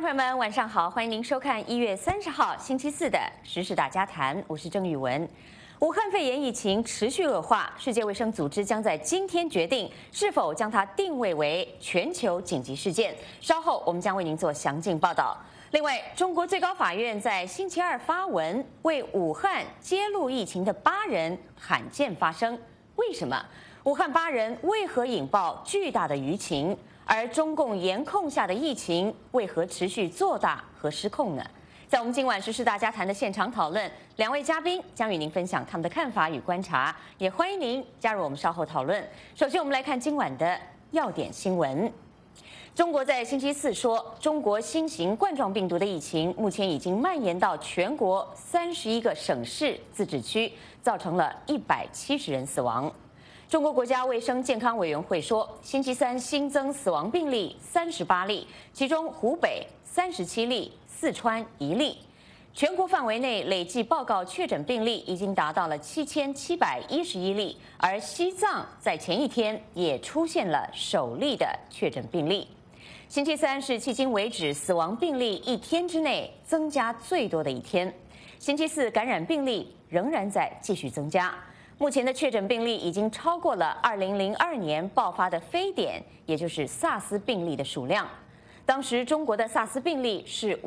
朋友们，晚上好，欢迎您收看1月30号星期四的时事大家谈，我是郑宇文。武汉肺炎疫情持续恶化，世界卫生组织将在今天决定是否将它定位为全球紧急事件。稍后我们将为您做详尽报道。另外，中国最高法院在星期二发文，为武汉揭露疫情的8人罕见发声。为什么？武汉8人为何引爆巨大的舆情？而中共严控下的疫情为何持续做大和失控呢？在我们今晚时事大家谈的现场讨论，2位嘉宾将与您分享他们的看法与观察，也欢迎您加入我们稍后讨论。首先，我们来看今晚的要点新闻。中国在星期四说，中国新型冠状病毒的疫情目前已经蔓延到全国31个省市自治区，造成了170人死亡。中国国家卫生健康委员会说，星期三新增死亡病例38例，其中湖北37例，四川1例。全国范围内累计报告确诊病例已经达到了7711例，而西藏在前一天也出现了首例的确诊病例。星期三是迄今为止死亡病例1天之内增加最多的一天。星期四感染病例仍然在继续增加。目前的确诊病例已经超过了2002年爆发的非典，也就是萨斯病例的数量。当时中国的萨斯病例是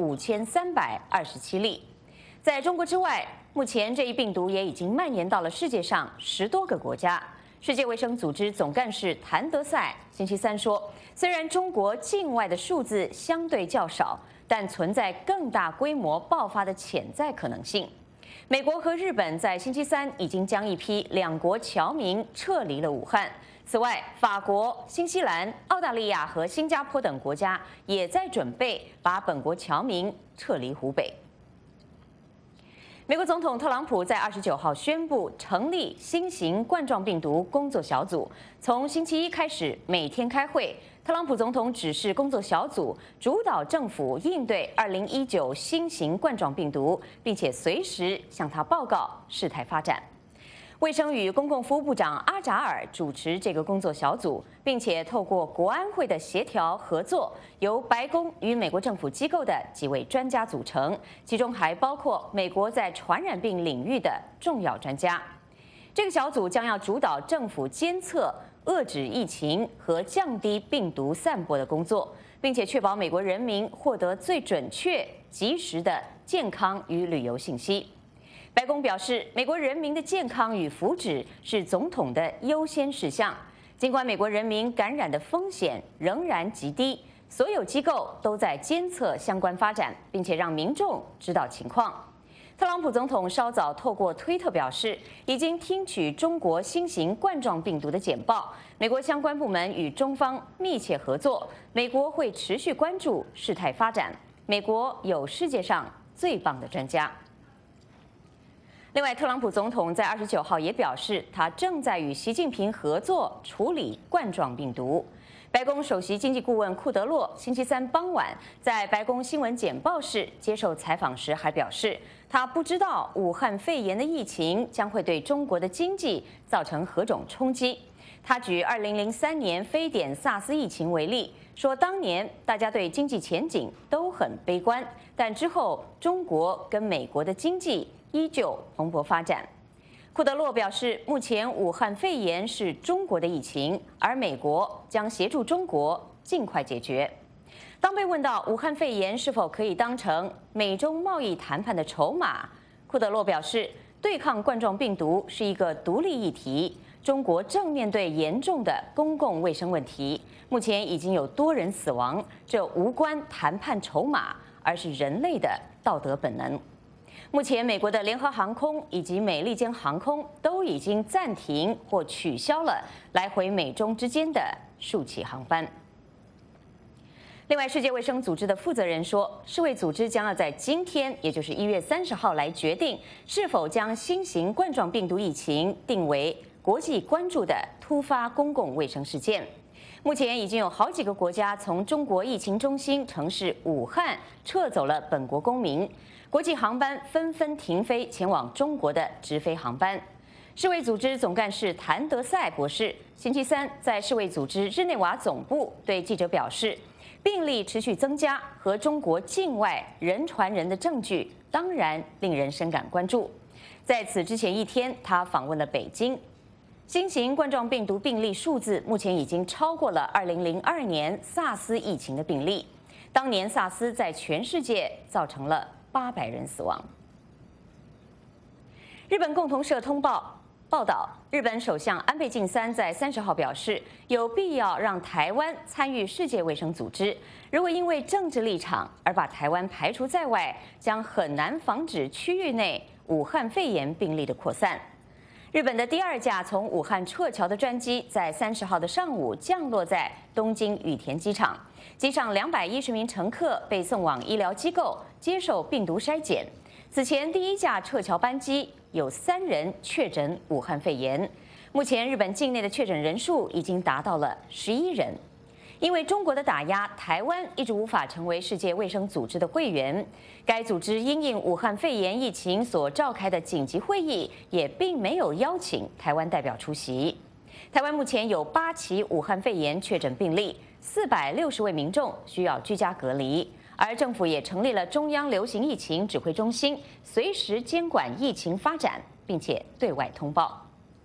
5327例。在中国之外，目前这一病毒也已经蔓延到了世界上10多个国家。世界卫生组织总干事谭德赛星期三说，虽然中国境外的数字相对较少，但存在更大规模爆发的潜在可能性。美国和日本在星期三已经将一批2国侨民撤离了武汉。此外，法国、新西兰、澳大利亚和新加坡等国家也在准备把本国侨民撤离湖北。美国总统特朗普在29号宣布成立新型冠状病毒工作小组，从星期一开始每天开会。特朗普总统指示工作小组主导政府应对2019新型冠状病毒，并且随时向他报告事态发展。卫生与公共服务部长阿扎尔主持这个工作小组，并且透过国安会的协调合作，由白宫与美国政府机构的几位专家组成，其中还包括美国在传染病领域的重要专家。这个小组将要主导政府监测、遏制疫情和降低病毒散播的工作，并且确保美国人民获得最准确、及时的健康与旅游信息。白宫表示，美国人民的健康与福祉是总统的优先事项。尽管美国人民感染的风险仍然极低，所有机构都在监测相关发展，并且让民众知道情况。特朗普总统稍早透过推特表示，已经听取中国新型冠状病毒的简报，美国相关部门与中方密切合作，美国会持续关注事态发展。美国有世界上最棒的专家。另外，特朗普总统在29号也表示，他正在与习近平合作处理冠状病毒。白宫首席经济顾问库德洛星期三傍晚在白宫新闻简报室接受采访时还表示，他不知道武汉肺炎的疫情将会对中国的经济造成何种冲击。他举2003年非典萨斯疫情为例，说当年大家对经济前景都很悲观，但之后中国跟美国的经济依旧蓬勃发展。库德洛表示，目前武汉肺炎是中国的疫情，而美国将协助中国尽快解决。当被问到武汉肺炎是否可以当成美中贸易谈判的筹码，库德洛表示，对抗冠状病毒是一个独立议题，中国正面对严重的公共卫生问题，目前已经有多人死亡，这无关谈判筹码，而是人类的道德本能。目前，美国的联合航空以及美利坚航空都已经暂停或取消了来回美中之间的数起航班。另外，世界卫生组织的负责人说，世卫组织将要在今天，也就是1月30号来决定是否将新型冠状病毒疫情定为国际关注的突发公共卫生事件。目前已经有好几个国家从中国疫情中心城市武汉撤走了本国公民，国际航班纷纷停飞前往中国的直飞航班。世卫组织总干事谭德赛博士星期三在世卫组织日内瓦总部对记者表示， 病例持续增加和中国境外人传人的证据，当然令人深感关注。在此之前一天，他访问了北京。新型冠状病毒病例数字目前已经超过了2002年SARS 疫情的病例。当年 SARS 在全世界造成了800人死亡。日本共同社通报道，日本首相安倍晋三在30号表示，有必要让台湾参与世界卫生组织。如果因为政治立场而把台湾排除在外，将很难防止区域内武汉肺炎病例的扩散。日本的第2架从武汉撤侨的专机在30号的上午降落在东京羽田机场，机上210名乘客被送往医疗机构接受病毒筛检。此前第1架撤侨班机有3人确诊武汉肺炎，目前日本境内的确诊人数已经达到了11人。因为中国的打压，台湾一直无法成为世界卫生组织的会员。该组织因应武汉肺炎疫情所召开的紧急会议，也并没有邀请台湾代表出席。台湾目前有8起武汉肺炎确诊病例，460位民众需要居家隔离。而政府也成立了中央流行疫情指挥中心，随时监管疫情发展，并且对外通报。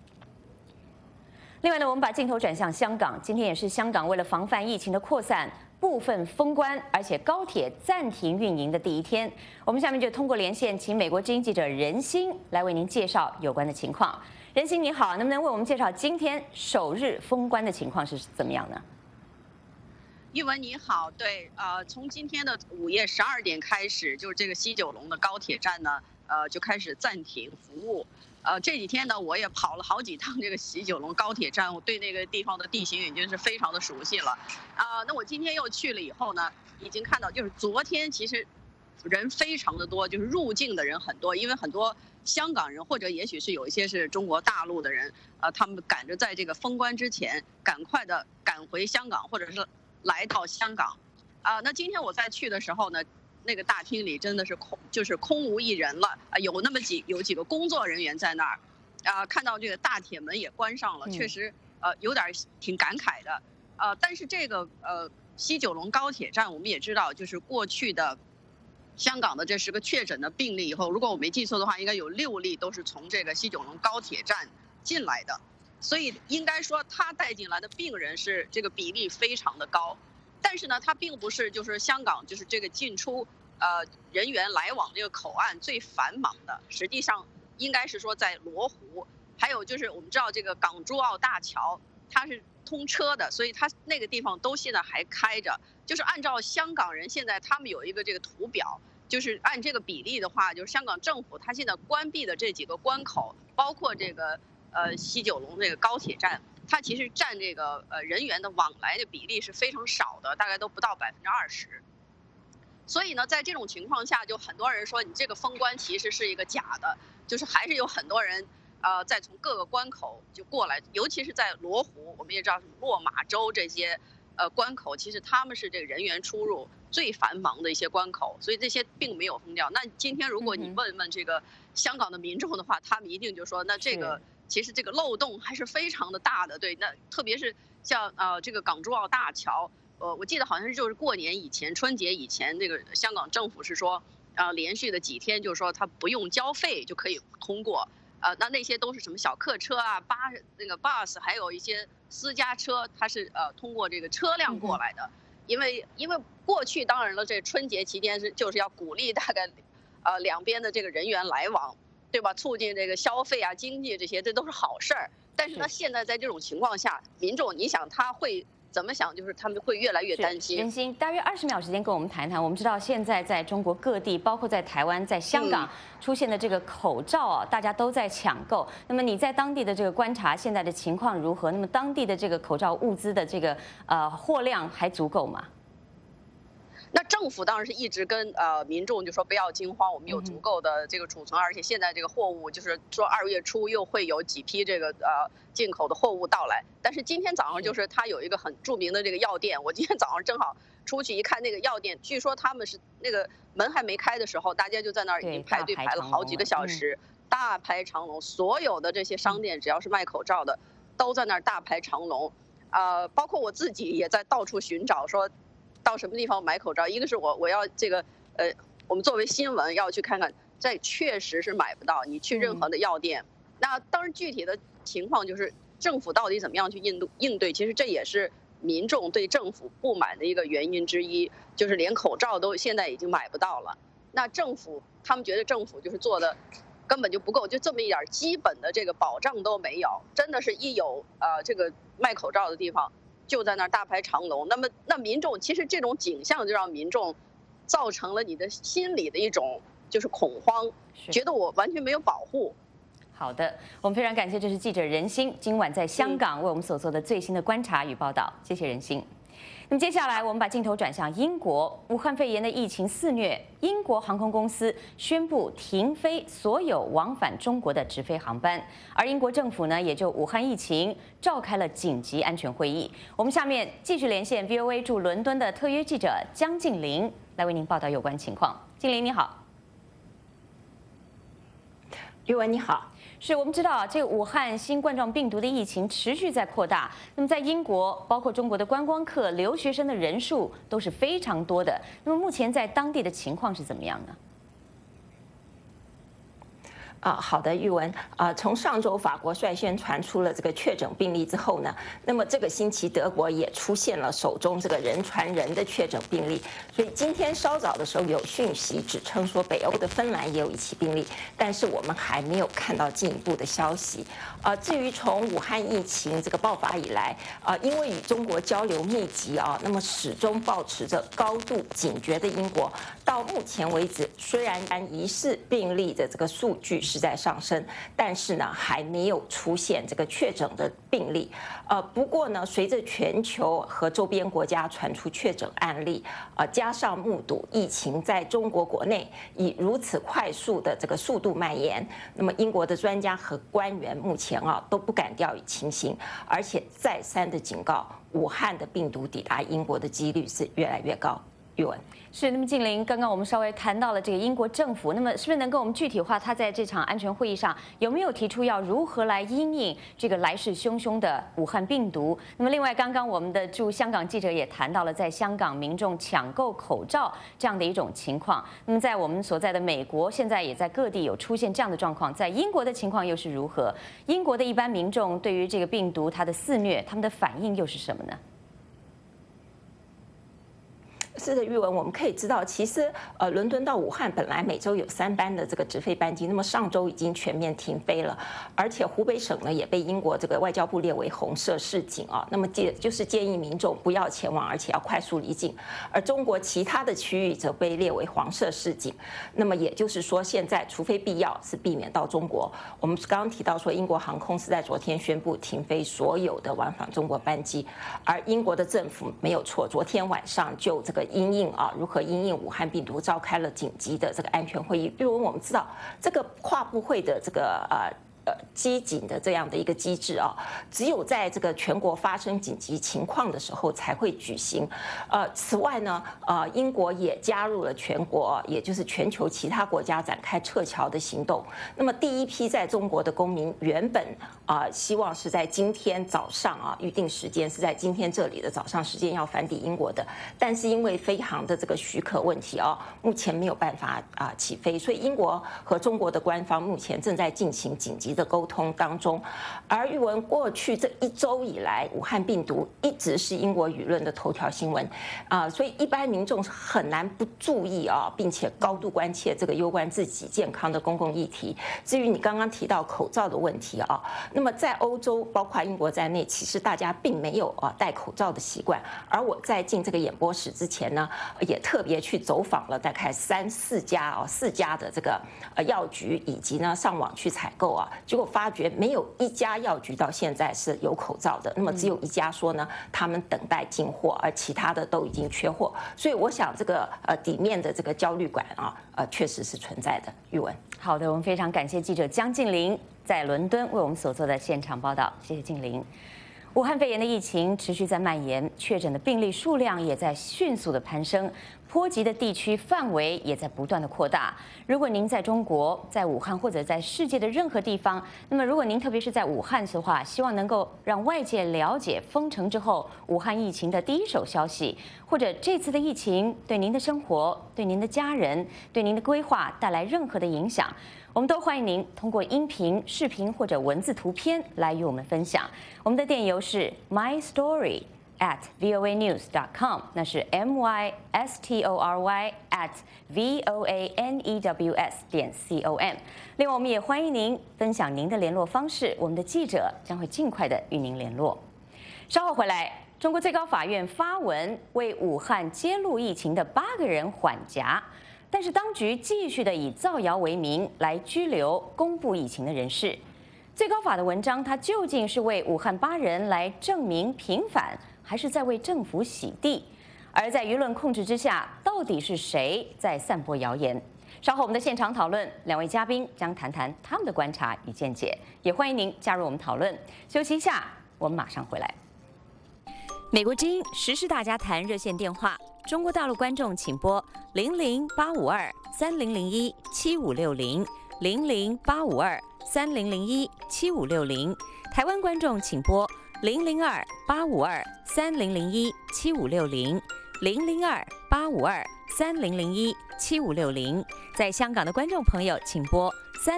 另外呢，我们把镜头转向香港，今天也是香港为了防范疫情的扩散，部分封关，而且高铁暂停运营的第一天。我们下面就通过连线，请美国之音记者任馨来为您介绍有关的情况。任馨你好，能不能为我们介绍今天首日封关的情况是怎么样呢？ 玉文你好，对，从今天的午夜12点开始，就是这个西九龙的高铁站呢，就开始暂停服务。这几天呢，我也跑了好几趟这个西九龙高铁站，我对那个地方的地形已经是非常的熟悉了。那我今天又去了以后呢，已经看到就是昨天其实人非常的多，就是入境的人很多，因为很多香港人或者也许是有一些是中国大陆的人，他们赶着在这个封关之前赶快的赶回香港，或者是来到香港，那今天我再去的时候呢，那个大厅里真的是空无一人了，有几个工作人员在那儿，看到这个大铁门也关上了，确实有点挺感慨的，但是这个西九龙高铁站我们也知道，就是过去的香港的这10个确诊的病例以后，如果我没记错的话，应该有6例都是从这个西九龙高铁站进来的。所以应该说，他带进来的病人是这个比例非常的高，但是呢，它并不是就是香港就是这个进出人员来往这个口岸最繁忙的，实际上应该是说在罗湖，还有就是我们知道这个港珠澳大桥它是通车的，所以它那个地方都现在还开着。就是按照香港人现在他们有一个这个图表，就是按这个比例的话，就是香港政府它现在关闭的这几个关口，包括这个西九龙这个高铁站，它其实占这个人员的往来的比例是非常少的，大概都不到20%。所以呢，在这种情况下，就很多人说你这个封关其实是一个假的，就是还是有很多人在从各个关口就过来，尤其是在罗湖，我们也知道什么落马洲这些关口，其实他们是这个人员出入最繁忙的一些关口，所以这些并没有封掉。那今天如果你问问这个香港的民众的话，他们一定就说，那这个其实这个漏洞还是非常的大的。对，那特别是像这个港珠澳大桥，我记得好像是就是过年以前、春节以前，这个香港政府是说，连续的几天就是说它不用交费就可以通过。那些都是什么小客车啊、那个 bus， 还有一些私家车，它是通过这个车辆过来的。因为过去当然了，这春节期间就是要鼓励大概两边的这个人员来往，对吧？促进这个消费啊、经济这些，这都是好事儿。但是呢，现在在这种情况下，民众你想他会怎么想？就是他们会越来越担心。 任馨，大约20秒时间跟我们谈谈。我们知道现在在中国各地，包括在台湾、在香港出现的这个口罩啊，大家都在抢购。那么你在当地的这个观察，现在的情况如何？那么当地的这个口罩物资的这个货量还足够吗？ 那政府当然是一直跟民众就说不要惊慌，我们有足够的这个储存，而且现在这个货物就是说2月初又会有几批这个进口的货物到来。但是今天早上就是它有一个很著名的这个药店，我今天早上正好出去一看那个药店，据说他们是那个门还没开的时候，大家就在那儿已经排队排了好几个小时，大排长龙。所有的这些商店只要是卖口罩的，都在那儿大排长龙，包括我自己也在到处寻找说。 到什么地方买口罩？一个是我要这个我们作为新闻要去看看，这确实是买不到，你去任何的药店。那当然具体的情况就是政府到底怎么样去应对，其实这也是民众对政府不满的一个原因之一，就是连口罩都现在已经买不到了。那政府他们觉得政府就是做的根本就不够，就这么一点基本的这个保障都没有，真的是一有这个卖口罩的地方就在那儿大排长龙。那民众其实这种景象就让民众造成了你的心理的一种就是恐慌，觉得我完全没有保护。 好的，我们非常感谢，这是记者任馨今晚在香港为我们所做的最新的观察与报道，谢谢任馨。那么接下来，我们把镜头转向英国，武汉肺炎的疫情肆虐，英国航空公司宣布停飞所有往返中国的直飞航班，而英国政府呢，也就武汉疫情召开了紧急安全会议。我们下面继续连线 VOA 驻伦敦的特约记者江静玲来为您报道有关情况。静玲你好。 玉文你好。 是我们知道啊，这个武汉新冠状病毒的疫情持续在扩大。那么在英国，包括中国的观光客、留学生的人数都是非常多的。那么目前在当地的情况是怎么样呢？ 好的，玉文。从上周法国率先传出了这个确诊病例之后呢，那么这个星期德国也出现了手中这个人传人的确诊病例。所以今天稍早的时候有讯息指称说北欧的芬兰也有一起病例，但是我们还没有看到进一步的消息。至于从武汉疫情这个爆发以来，因为与中国交流密集那么始终保持着高度警觉的英国，到目前为止虽然疑似病例的这个数据是在上升，但是呢还没有出现这个确诊的病例。不过呢，随着全球和周边国家传出确诊案例，加上目睹疫情在中国国内以如此快速的这个速度蔓延，那么英国的专家和官员目前都不敢掉以轻心，而且再三的警告，武汉的病毒抵达英国的几率是越来越高。玉文。 是，那么静玲，刚刚我们稍微谈到了这个英国政府，那么是不是能跟我们具体化，他在这场安全会议上有没有提出要如何来因应这个来势汹汹的武汉病毒？那么另外，刚刚我们的驻香港记者也谈到了在香港民众抢购口罩这样的一种情况。那么在我们所在的美国，现在也在各地有出现这样的状况，在英国的情况又是如何？英国的一般民众对于这个病毒它的肆虐，他们的反应又是什么呢？ 是的，玉文，我们可以知道，其实伦敦到武汉本来每周有3班的这个直飞班机，那么上周已经全面停飞了，而且湖北省呢也被英国这个外交部列为红色市警那么就是建议民众不要前往，而且要快速离境。而中国其他的区域则被列为黄色市警，那么也就是说，现在除非必要，是避免到中国。我们刚刚提到说，英国航空是在昨天宣布停飞所有的往返中国班机，而英国的政府没有错，昨天晚上就这个如何因应武汉病毒召开了紧急的这个安全会议。因为我们知道这个跨部会的这个机警的这样的一个机制只有在这个全国发生紧急情况的时候才会举行。此外呢，英国也加入了全国，也就是全球其他国家展开撤侨的行动。那么第一批在中国的公民原本希望是在今天早上预定时间是在今天这里的早上时间要返抵英国的，但是因为飞航的这个许可问题目前没有办法起飞，所以英国和中国的官方目前正在进行紧急的沟通当中。而玉文，过去这1周以来，武汉病毒一直是英国舆论的头条新闻所以一般民众是很难不注意并且高度关切这个攸关自己健康的公共议题。至于你刚刚提到口罩的问题那么在欧洲，包括英国在内，其实大家并没有戴口罩的习惯。而我在进这个演播室之前呢，也特别去走访了大概4家的这个药局，以及呢上网去采购结果发觉没有一家药局到现在是有口罩的，那么只有一家说呢他们等待进货，而其他的都已经缺货。所以我想这个底面的这个焦虑感确实是存在的。玉文。 好的，我们非常感谢记者江静玲在伦敦为我们所做的现场报道，谢谢静玲。 武汉肺炎的疫情持续在蔓延，确诊的病例数量也在迅速的攀升，波及的地区范围也在不断的扩大。如果您在中国、在武汉或者在世界的任何地方，那么如果您特别是在武汉的话，希望能够让外界了解封城之后武汉疫情的第一手消息，或者这次的疫情对您的生活、对您的家人、对您的规划带来任何的影响，我们都欢迎您通过音频、视频或者文字、图片来与我们分享。我们的电邮是 mystory@voanews.com， 那是 mystory@voanews.com。另外，我们也欢迎您分享您的联络方式，我们的记者将会尽快的与您联络。稍后回来，中国最高法院发文为武汉揭露疫情的8个人缓颊。但是当局继续的以造谣为名来拘留公布疫情的人士。最高法的文章，它究竟是为武汉8人来证明平反，还是在为政府洗地？而在舆论控制之下，到底是谁在散播谣言？稍后我们的现场讨论，2位嘉宾将谈谈他们的观察与见解，也欢迎您加入我们讨论。休息一下，我们马上回来。美国之音时事大家谈热线电话。中国大陆观众请拨00852-3001-7560，00852-3001-7560。台湾观众请拨002-852-3001-7560，002-852-3001-7560。在香港的观众朋友请拨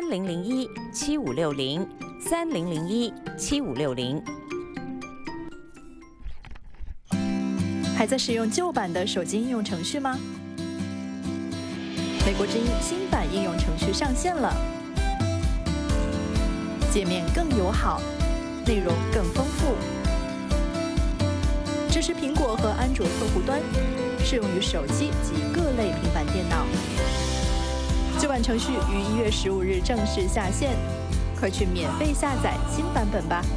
3001-7560，3001-7560。 还在使用旧版的手机应用程序吗？美国之音新版应用程序上线了，界面更友好，内容更丰富，支持苹果和安卓客户端，适用于手机及各类平板电脑。旧版程序于1月15日正式下线，快去免费下载新版本吧。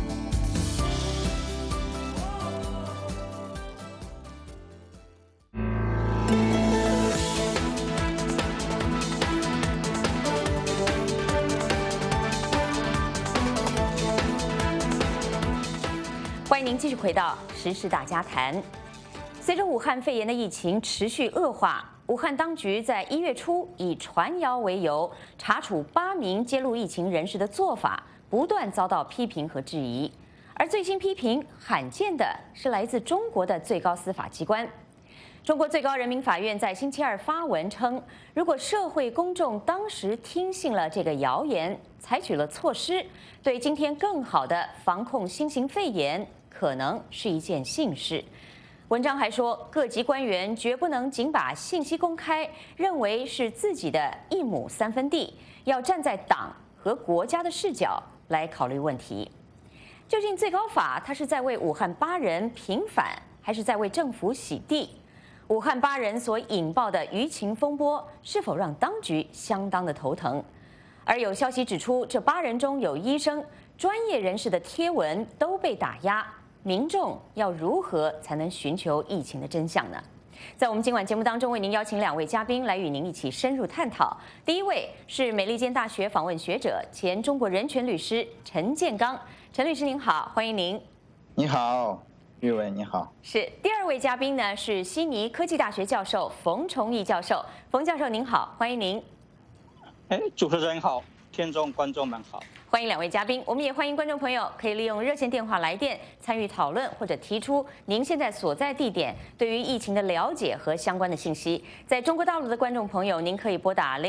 欢迎您继续回到时事大家谈。随着武汉肺炎的疫情持续恶化，武汉当局在1月初以传谣为由，查处8名揭露疫情人士的做法，不断遭到批评和质疑。而最新批评罕见的是来自中国的最高司法机关。中国最高人民法院在星期二发文称，如果社会公众当时听信了这个谣言，采取了措施，对今天更好的防控新型肺炎可能是一件幸事。文章还说，各级官员绝不能仅把信息公开认为是自己的一亩三分地，要站在党和国家的视角来考虑问题。究竟最高法它是在为武汉8人平反，还是在为政府洗地？武汉8人所引爆的舆情风波，是否让当局相当的头疼？而有消息指出，这8人中有医生、专业人士的贴文都被打压，民众要如何才能寻求疫情的真相呢？在我们今晚节目当中，为您邀请2位嘉宾来与您一起深入探讨。第一位是美利坚大学访问学者、前中国人权律师陈建刚，陈律师您好，欢迎您。 你好。玉文你好， 是第2位嘉宾呢，是悉尼科技大学教授冯崇义教授。冯教授您好，欢迎您。 主持人好，听众观众们好。 欢迎2位嘉宾，我们也欢迎观众朋友可以利用热线电话来电参与讨论，或者提出您现在所在地点对于疫情的了解和相关的信息。在中国大陆的观众朋友，您可以拨打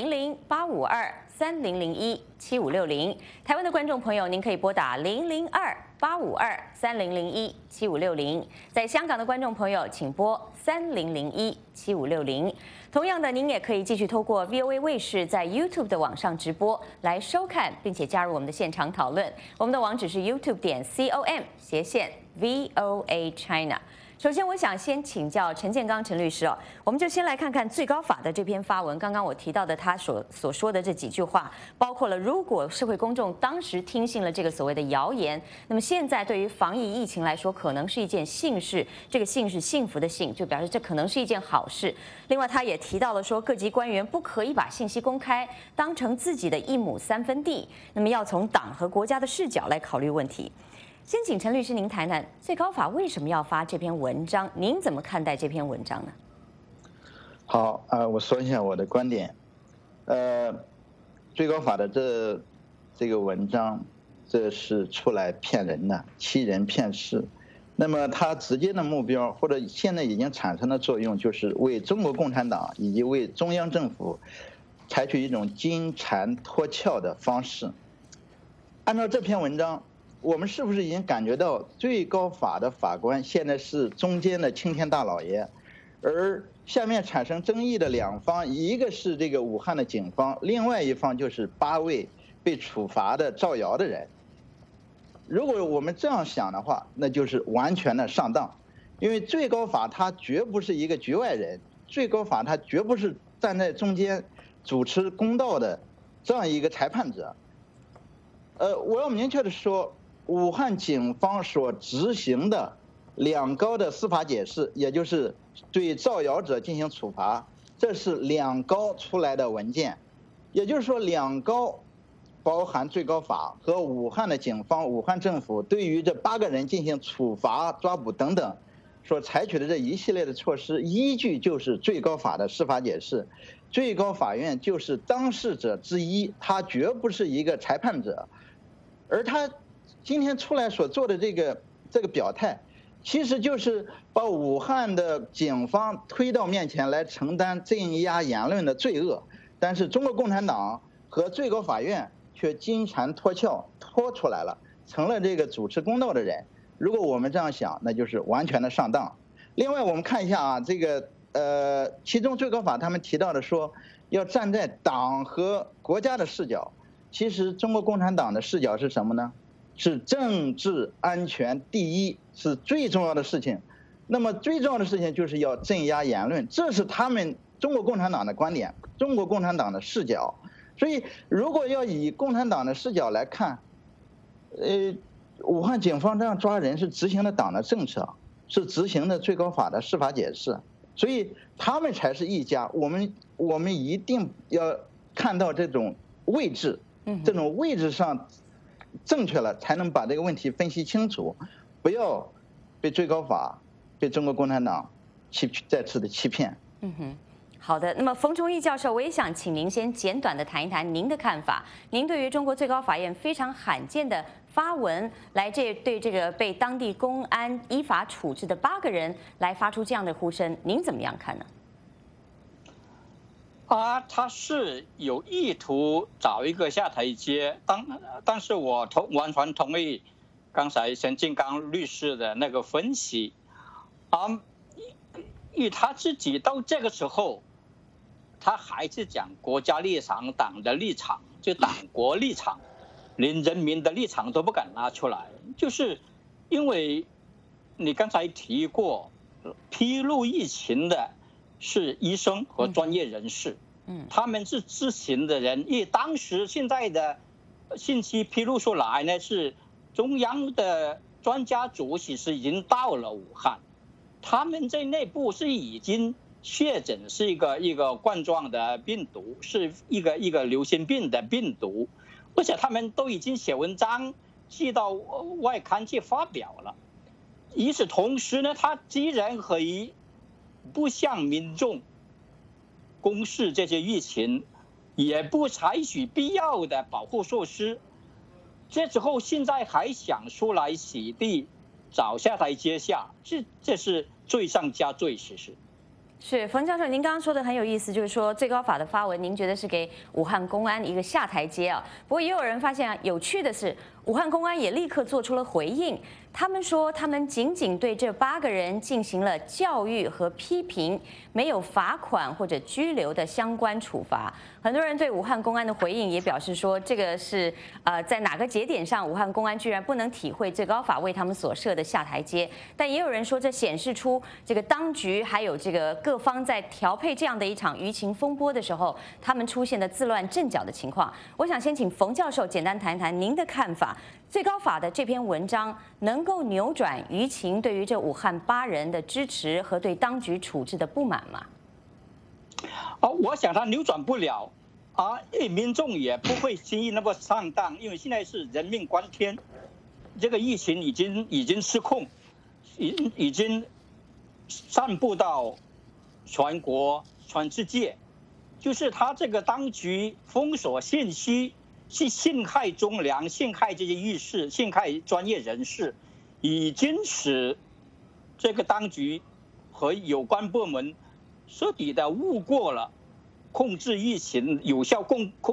00852-3001-7560；台湾的观众朋友，您可以拨打002-852-3001-7560；在香港的观众朋友，请拨3001-7560。同样的，您也可以继续透过 VOA 卫视在 YouTube 的网上直播来收看，并且加入我们的现场讨论。我们的网址是 youtube.com/VOA China。首先，我想先请教陈建刚陈律师哦，我们就先来看看最高法的这篇发文。刚刚我提到的他所说的这几句话，包括了如果社会公众当时听信了这个所谓的谣言，那么现在对于防疫疫情来说，可能是一件幸事。这个幸是幸福的幸，就表示这可能是一件好事。另外，他也提到了说，各级官员不可以把信息公开当成自己的一亩三分地，那么要从党和国家的视角来考虑问题。 先请陈律师您谈谈最高法为什么要发这篇文章？您怎么看待这篇文章呢？ 好我说一下我的观点。最高法的这个文章，这是出来骗人的，欺人骗事。那么它直接的目标，或者现在已经产生的作用，就是为中国共产党以及为中央政府采取一种金蝉脱壳的方式。按照这篇文章，我们是不是已经感觉到最高法的法官现在是中间的青天大老爷，而下面产生争议的两方，一个是这个武汉的警方，另外一方就是8位被处罚的造谣的人。如果我们这样想的话，那就是完全的上当，因为最高法它绝不是一个局外人，最高法它绝不是站在中间主持公道的这样一个裁判者。我要明确的说，武汉警方所执行的两高的司法解释，也就是对造谣者进行处罚，这是两高出来的文件，也就是说两高包含最高法和武汉的警方、武汉政府对于这8个人进行处罚、抓捕等等所采取的这一系列的措施，依据就是最高法的司法解释。最高法院就是当事者之一，他绝不是一个裁判者。而他今天出来所做的这个表态，其实就是把武汉的警方推到面前来承担镇压言论的罪恶，但是中国共产党和最高法院却金蝉脱壳脱出来了，成了这个主持公道的人。如果我们这样想，那就是完全的上当。另外我们看一下这个其中最高法他们提到的说要站在党和国家的视角，其实中国共产党的视角是什么呢？是政治安全第一，是最重要的事情。那么最重要的事情就是要镇压言论，这是他们中国共产党的观点，中国共产党的视角。所以如果要以共产党的视角来看，武汉警方这样抓人是执行了党的政策，是执行的最高法的司法解释，所以他们才是一家。我们一定要看到这种位置，这种位置上正确了，才能把这个问题分析清楚，不要被最高法、被中国共产党再次的欺骗。 好的，那么冯崇义教授，我也想请您先简短的谈一谈您的看法。您对于中国最高法院非常罕见的发文，对这个被当地公安依法处置的8个人来发出这样的呼声，您怎么样看呢？ 他是有意图找一个下台阶，但是我完全同意刚才陈金刚律师的那个分析，以他自己到这个时候，他还是讲国家立场、党的立场，就党国立场，连人民的立场都不敢拿出来，就是因为你刚才提过，披露疫情的是医生和专业人士，他们是知情的人，因为当时现在的信息披露出来呢，是中央的专家组其实已经到了武汉，他们在内部是已经确诊是一个冠状的病毒，是一个流行病的病毒，而且他们都已经写文章寄到外刊去发表了。与此同时呢，他既然可以不向民众公示这些疫情，也不采取必要的保护措施，这之后现在还想出来洗地找下台阶下，这是罪上加罪。其实是冯教授，您刚刚说的很有意思，就是说最高法的发文，您觉得是给武汉公安一个下台阶啊？不过也有人发现有趣的是，武汉公安也立刻做出了回应，他们说他们仅仅对这8个人进行了教育和批评，没有罚款或者拘留的相关处罚。很多人对武汉公安的回应也表示说，这个是在哪个节点上，武汉公安居然不能体会最高法为他们所设的下台阶。但也有人说，这显示出这个当局还有这个各方在调配这样的一场舆情风波的时候，他们出现的自乱阵脚的情况。我想先请冯教授简单谈谈您的看法。最高法的这篇文章能够扭转舆情对于这武汉8人的支持和对当局处置的不满吗？ 我想他扭转不了民众也不会轻易那么上当，因为现在是人命关天。 这个疫情已经失控，已经散布到全国全世界，就是他这个当局封锁信息，是陷害忠良、陷害这些义士、陷害专业人士，已经使这个当局和有关部门彻底的误过了控制疫情、有效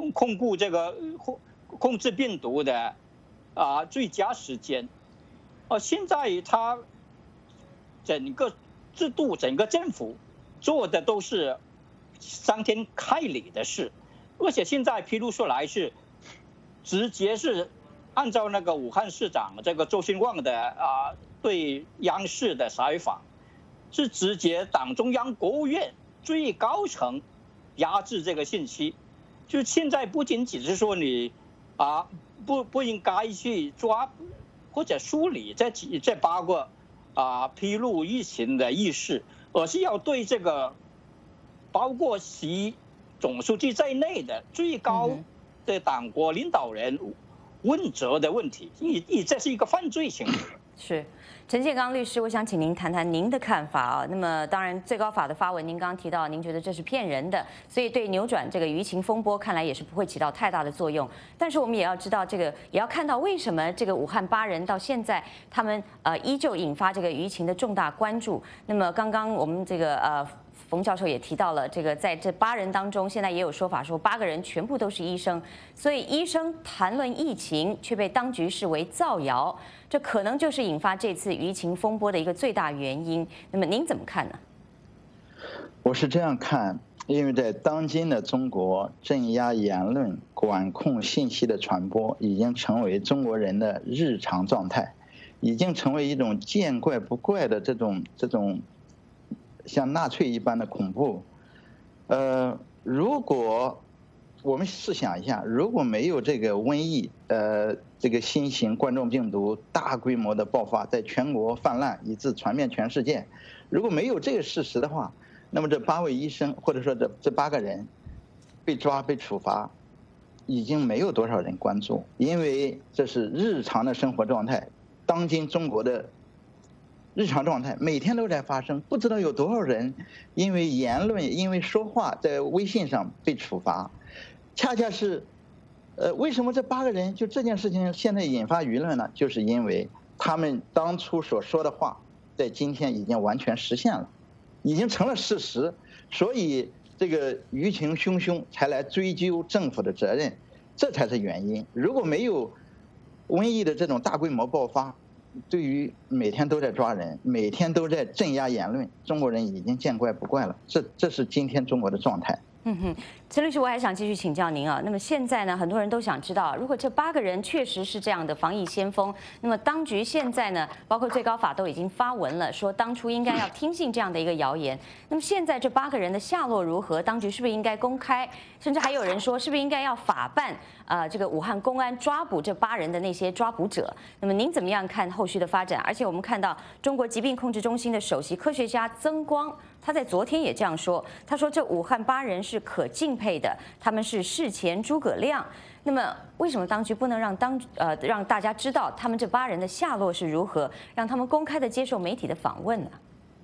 控制病毒的最佳时间。现在他整个制度、整个政府做的都是伤天害理的事，而且现在披露出来是直接是按照那个武汉市长这个周兴旺的对央视的采访，是直接党中央、国务院最高层压制这个信息。就现在不仅仅是说你不应该去抓或者梳理这8个披露疫情的义士，而是要对这个包括习总书记在内的最高的党国领导人问责的问题，这是一个犯罪行为。 是。陈建刚律师，我想请您谈谈您的看法啊。那么，当然，最高法的发文，您刚刚提到，您觉得这是骗人的，所以对扭转这个舆情风波，看来也是不会起到太大的作用。但是我们也要知道，也要看到为什么这个武汉8人到现在，他们依旧引发这个舆情的重大关注。那么，刚刚我们这个冯教授也提到了，这个在这8人当中，现在也有说法说8个人全部都是医生，所以医生谈论疫情却被当局视为造谣，这可能就是引发这次舆情风波的一个最大原因。那么您怎么看呢？ 我是这样看，因为在当今的中国，镇压言论、管控信息的传播，已经成为中国人的日常状态，已经成为一种见怪不怪的这种像纳粹一般的恐怖。如果我们试想一下，如果没有这个瘟疫，这个新型冠状病毒大规模的爆发，在全国泛滥，以致传遍全世界，如果没有这个事实的话，那么这8位医生，或者说这8个人被抓被处罚，已经没有多少人关注，因为这是日常的生活状态，当今中国的日常状态每天都在发生，不知道有多少人因为言论、因为说话在微信上被处罚。恰恰是，为什么这8个人就这件事情现在引发舆论呢？就是因为他们当初所说的话，在今天已经完全实现了，已经成了事实，所以这个舆情汹汹才来追究政府的责任，这才是原因。如果没有瘟疫的这种大规模爆发，对于每天都在抓人、每天都在镇压言论，中国人已经见怪不怪了。这是今天中国的状态。 陈律师，我还想继续请教您啊。那么现在呢，很多人都想知道，如果这8个人确实是这样的防疫先锋，那么当局现在呢，包括最高法都已经发文了，说当初应该要听信这样的一个谣言。那么现在这8个人的下落如何？当局是不是应该公开？甚至还有人说，是不是应该要法办这个武汉公安抓捕这8人的那些抓捕者？那么您怎么样看后续的发展？而且我们看到中国疾病控制中心的首席科学家曾光，他在昨天也这样说，他说这武汉8人是可敬佩的，他们是事前诸葛亮。那么为什么当局不能让大家知道他们这8人的下落是如何，让他们公开的接受媒体的访问呢？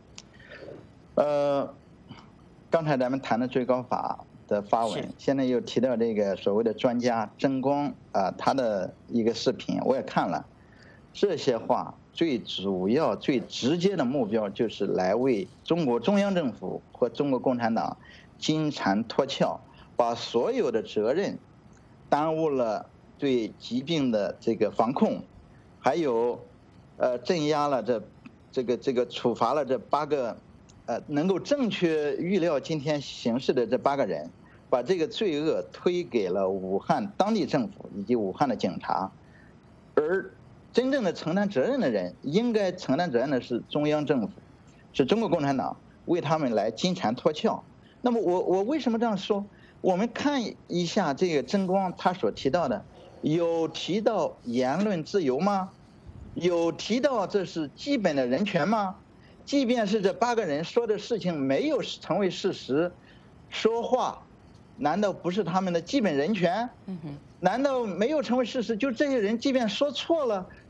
刚才咱们谈的最高法的发文，现在又提到这个所谓的专家曾光他的一个视频，我也看了。这些话最主要、最直接的目标就是来为中国中央政府和中国共产党金蝉脱壳，把所有的责任耽误了对疾病的这个防控，还有镇压了这个处罚了这8个能够正确预料今天形势的这8个人，把这个罪恶推给了武汉当地政府以及武汉的警察，而真正的承担责任的人，应该承担责任的是中央政府，是中国共产党，为他们来金蝉脱壳。那么我为什么这样说？我们看一下这个曾光他所提到的，有提到言论自由吗？有提到这是基本的人权吗？即便是这8个人说的事情没有成为事实，说话难道不是他们的基本人权？难道没有成为事实？就这些人即便说错了，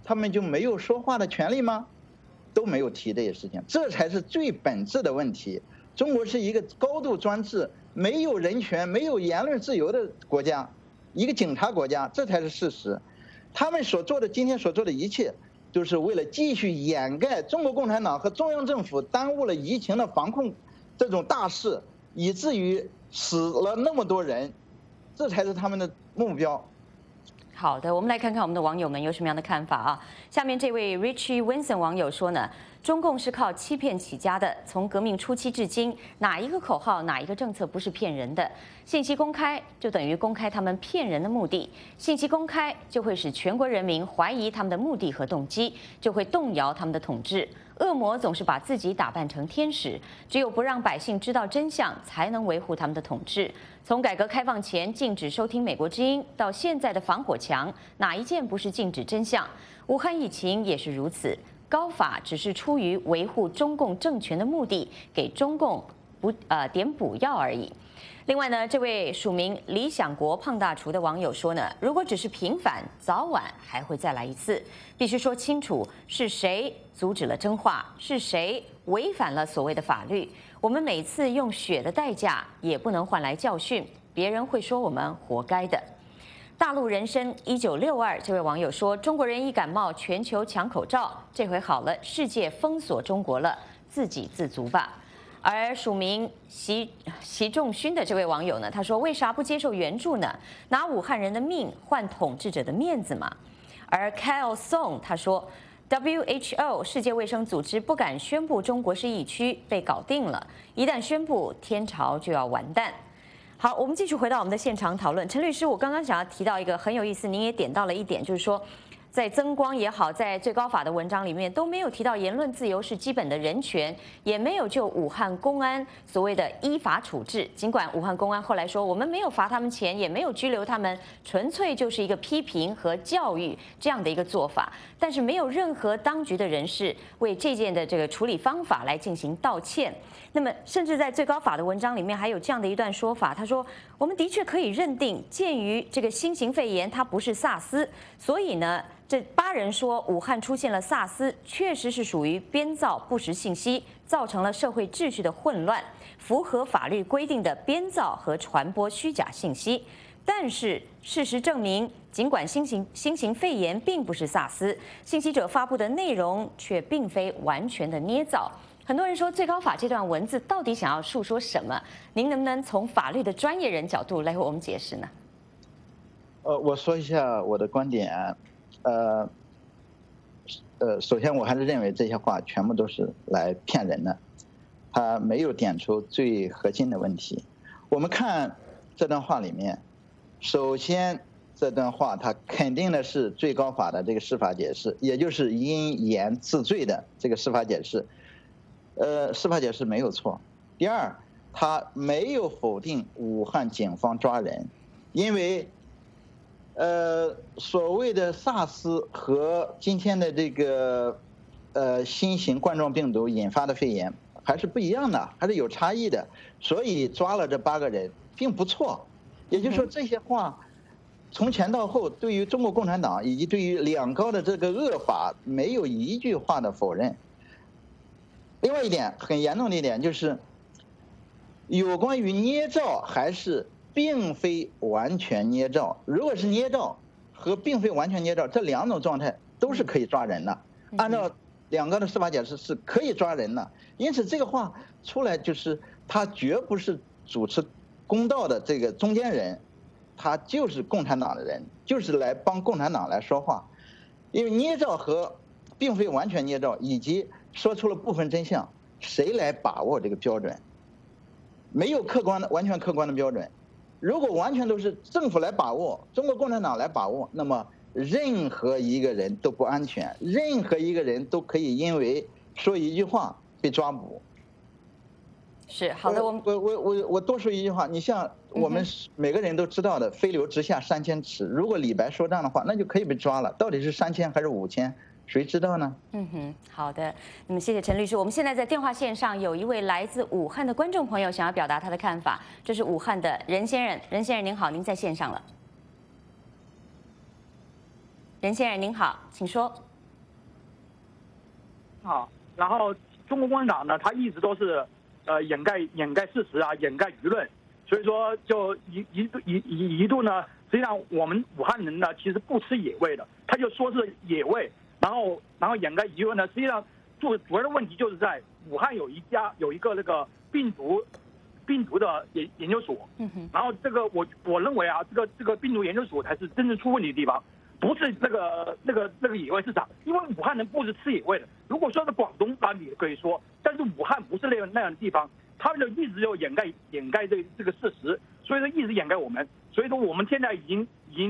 他们就没有说话的权利吗？都没有提这些事情，这才是最本质的问题。中国是一个高度专制、没有人权、没有言论自由的国家，一个警察国家，这才是事实。他们今天所做的一切，就是为了继续掩盖中国共产党和中央政府耽误了疫情的防控这种大事，以至于死了那么多人，这才是他们的目标。 好的，我们来看看我们的网友们有什么样的看法啊。下面这位 Richie Winson 网友说呢，中共是靠欺骗起家的，从革命初期至今，哪一个口号、哪一个政策不是骗人的？信息公开就等于公开他们骗人的目的，信息公开就会使全国人民怀疑他们的目的和动机，就会动摇他们的统治。恶魔总是把自己打扮成天使，只有不让百姓知道真相，才能维护他们的统治。从改革开放前禁止收听美国之音，到现在的防火墙，哪一件不是禁止真相？武汉疫情也是如此，高法只是出于维护中共政权的目的，给中共点补药而已。另外呢，这位署名理想国胖大厨的网友说呢，如果只是平反，早晚还会再来一次，必须说清楚是谁阻止了真话，是谁违反了所谓的法律。我们每次用血的代价也不能换来教训，别人会说我们活该的。大陆人生1962这位网友说，中国人一感冒全球抢口罩，这回好了，世界封锁中国了，自给自足吧。而署名习仲勋的这位网友呢，他说：“为啥不接受援助呢？拿武汉人的命换统治者的面子嘛？”而 Kyle Song 他说 ：“WHO 世界卫生组织不敢宣布中国是疫区，被搞定了。一旦宣布，天朝就要完蛋。”好，我们继续回到我们的现场讨论。陈律师，我刚刚想要提到一个很有意思，您也点到了一点，就是说，在增光也好，在最高法的文章里面都没有提到言论自由是基本的人权，也没有就武汉公安所谓的依法处置。尽管武汉公安后来说我们没有罚他们钱，也没有拘留他们，纯粹就是一个批评和教育这样的一个做法，但是没有任何当局的人士为这件的这个处理方法来进行道歉。那么，甚至在最高法的文章里面还有这样的一段说法，他说：“我们的确可以认定，鉴于这个新型肺炎它不是萨斯，所以呢。”这8人说武汉出现了萨斯，确实是属于编造不实信息，造成了社会秩序的混乱，符合法律规定的编造和传播虚假信息。但是事实证明，尽管新型肺炎并不是萨斯，信息者发布的内容却并非完全的捏造。很多人说最高法这段文字到底想要述说什么？您能不能从法律的专业人角度来为我们解释呢？ 我说一下我的观点。首先我还是认为这些话全部都是来骗人的，他没有点出最核心的问题。我们看这段话里面，首先这段话它肯定的是最高法的这个司法解释，也就是因言治罪的这个司法解释，司法解释没有错。第二，他没有否定武汉警方抓人，因为所谓的萨斯和今天的这个新型冠状病毒引发的肺炎还是不一样的，还是有差异的，所以抓了这8个人并不错。也就是说，这些话从前到后对于中国共产党以及对于两高的这个恶法没有一句话的否认。另外一点很严重的一点就是，有关于捏造还是并非完全捏造，如果是捏造和并非完全捏造这2种状态都是可以抓人的，按照两个的司法解释是可以抓人的。因此这个话出来就是他绝不是主持公道的这个中间人，他就是共产党的人，就是来帮共产党来说话。因为捏造和并非完全捏造以及说出了部分真相，谁来把握这个标准？没有完全客观的标准。如果完全都是政府来把握，中国共产党来把握，那么任何一个人都不安全，任何一个人都可以因为说一句话被抓捕。 是好的， 我多说一句话，你像我们每个人都知道的，飞流直下3000尺，如果李白说这样的话，那就可以被抓了。到底是3000还是5000？谁知道呢？ 好的，那么谢谢陈律师。我们现在在电话线上有一位来自武汉的观众朋友想要表达他的看法，这是武汉的任先生。任先生您好，您在线上了。任先生您好，请说。 啊，然后中国共产党呢，他一直都是掩盖事实啊，掩盖舆论，所以说就一度呢，实际上我们武汉人呢其实不吃野味的，他就说是野味，然后掩盖舆论呢，实际上主要的问题就是在武汉有一个那个病毒的研究所，然后这个我认为啊，这个病毒研究所才是真正出问题的地方，不是那个野味市场，因为武汉人不是吃野味的。如果说是广东，那你可以说，但是武汉不是那样的地方，他们就一直就掩盖这个事实，所以说一直掩盖我们，所以说我们现在已经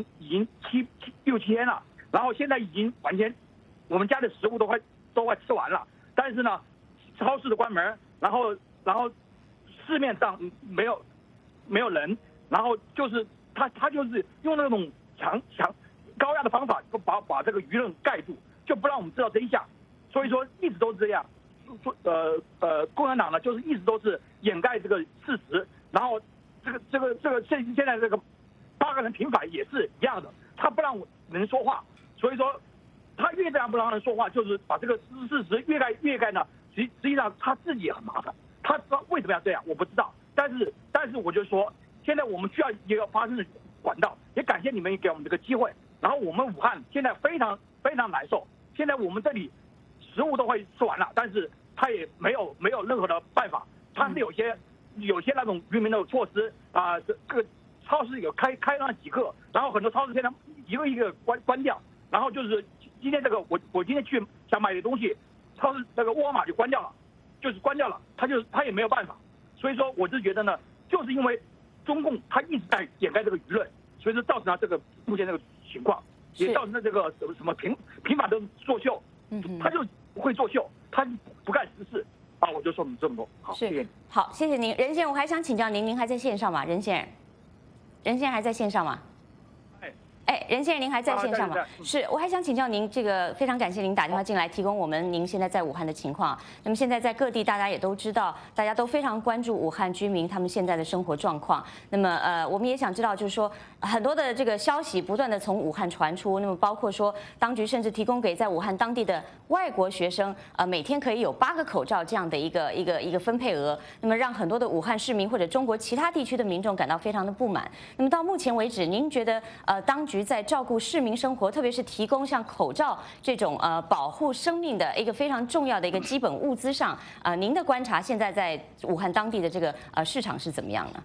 6、7天了，然后现在已经完全我们家的食物都快吃完了，但是呢，超市的关门，然后市面上没有人，然后就是他就是用那种高压的方法，把这个舆论盖住，就不让我们知道真相。所以说一直都是这样。共产党呢，就是一直都是掩盖这个事实，然后现在这个8个人平反也是一样的，他不让人说话，所以说他越这样不让人说话，就是把这个事实越盖呢，实际上他自己也很麻烦。他为什么要这样，我不知道。但是我就说，现在我们需要一个发声的管道，也感谢你们给我们这个机会。然后我们武汉现在非常非常难受，现在我们这里食物都快吃完了，但是他也没有任何的办法。他是有些那种愚民的措施啊，这个超市有开了几个，然后很多超市现在一个一个关掉，然后就是今天这个我今天去想买的东西，超市那个沃尔玛就关掉了。他也没有办法，所以说我就觉得呢，就是因为中共他一直在掩盖这个舆论，所以说造成了这个目前这个情况，也造成了这个什么平反的作秀，他就不会作秀，他不干实事啊，我就说你这么多，好，谢谢。 好，谢谢您，任先生，我还想请教您，您还在线上吗？任先生还在线上吗？任先生，您还在线上吗？是，我还想请教您，这个非常感谢您打电话进来，提供我们您现在在武汉的情况。那么现在在各地，大家也都知道，大家都非常关注武汉居民他们现在的生活状况。那么我们也想知道，就是说很多的这个消息不断的从武汉传出，那么包括说当局甚至提供给在武汉当地的外国学生，每天可以有8个口罩这样的一个分配额，那么让很多的武汉市民或者中国其他地区的民众感到非常的不满。那么到目前为止，您觉得当局在照顾市民生活，特别是提供像口罩这种保护生命的一个非常重要的一个基本物资上，您的观察现在在武汉当地的这个市场是怎么样呢？